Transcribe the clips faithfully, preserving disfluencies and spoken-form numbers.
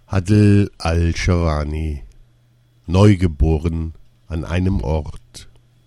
Adel al-Sharani, neugeboren an einem Ort.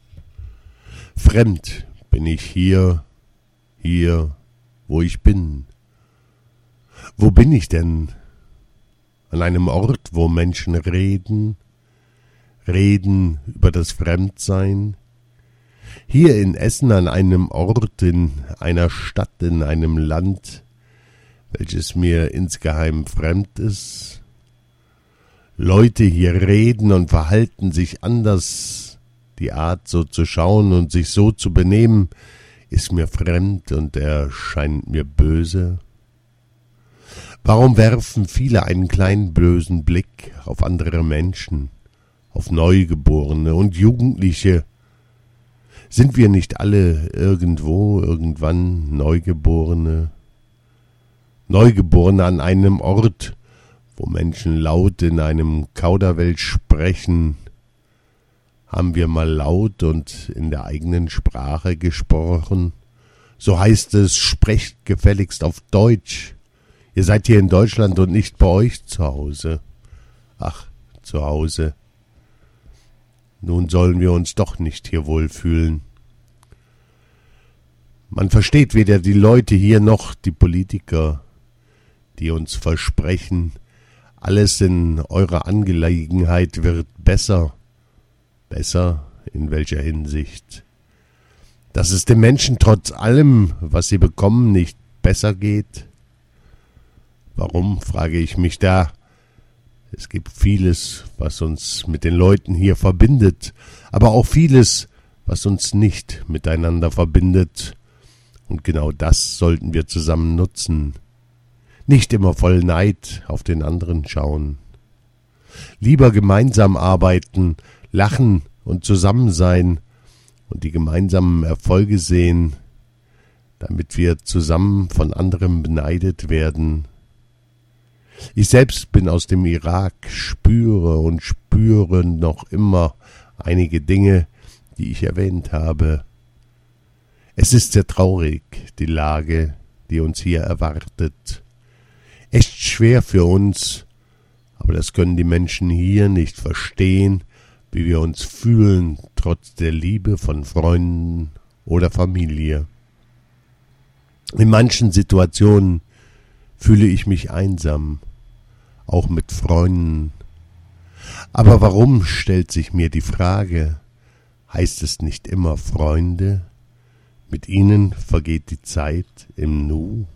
Fremd bin ich hier, hier, wo ich bin. Wo bin ich denn? An einem Ort, wo Menschen reden, reden über das Fremdsein. Hier in Essen an einem Ort, in einer Stadt, in einem Land, welches mir insgeheim fremd ist. Leute hier reden und verhalten sich anders. Die Art, so zu schauen und sich so zu benehmen, ist mir fremd und erscheint mir böse. Warum werfen viele einen kleinen bösen Blick auf andere Menschen, auf Neugeborene und Jugendliche? Sind wir nicht alle irgendwo, irgendwann Neugeborene? Neugeborene an einem Ort, wo Menschen laut in einem Kauderwelsch sprechen. Haben wir mal laut und in der eigenen Sprache gesprochen? So heißt es, sprecht gefälligst auf Deutsch. Ihr seid hier in Deutschland und nicht bei euch zu Hause. Ach, zu Hause. Nun sollen wir uns doch nicht hier wohlfühlen. Man versteht weder die Leute hier noch die Politiker, die uns versprechen, alles in eurer Angelegenheit wird besser. Besser in welcher Hinsicht? Dass es den Menschen trotz allem, was sie bekommen, nicht besser geht? Warum, frage ich mich da. Es gibt vieles, was uns mit den Leuten hier verbindet, aber auch vieles, was uns nicht miteinander verbindet. Und genau das sollten wir zusammen nutzen. Nicht immer voll Neid auf den anderen schauen. Lieber gemeinsam arbeiten, lachen und zusammen sein und die gemeinsamen Erfolge sehen, damit wir zusammen von anderen beneidet werden. Ich selbst bin aus dem Irak, spüre und spüre noch immer einige Dinge, die ich erwähnt habe. Es ist sehr traurig, die Lage, die uns hier erwartet. Echt schwer für uns, aber das können die Menschen hier nicht verstehen, wie wir uns fühlen, trotz der Liebe von Freunden oder Familie. In manchen Situationen fühle ich mich einsam, auch mit Freunden. Aber warum, stellt sich mir die Frage, heißt es nicht immer Freunde? Mit ihnen vergeht die Zeit im Nu.